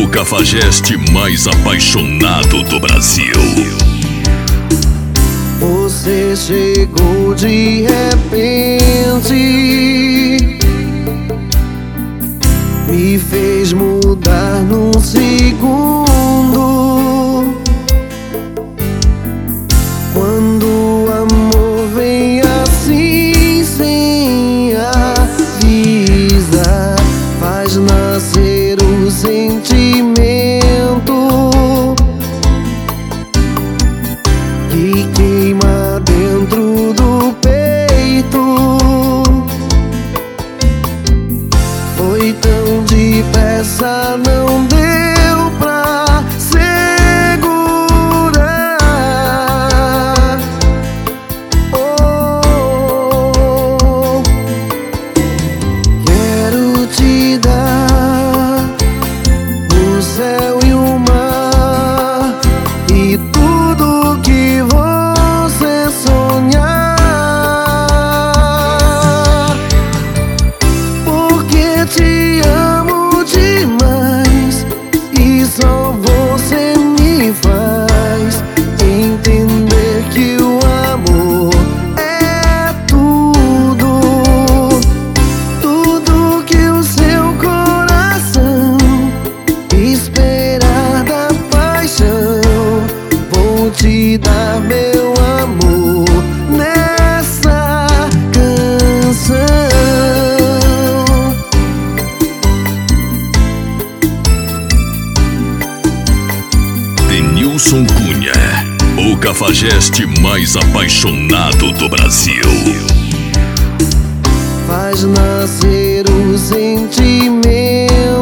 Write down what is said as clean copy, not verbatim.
o cafajeste mais apaixonado do Brasil. Você chegou de repente, me fez mudar num segundo. Quando o amor vem assim, sem avisar, faz nascer o sentimento que queima dentro do peito. Foi tão depressa, não deu pra segurar. Oh, quero te dar o céu e o mar e tudo que você sonhar, porque te amo demais e só você me faz entender que o amor é tudo, tudo que o seu coração esperar da paixão. Vou te dar meu amor nessa canção. Denilson Cunha, o cafajeste mais apaixonado do Brasil. Faz nascer o sentimento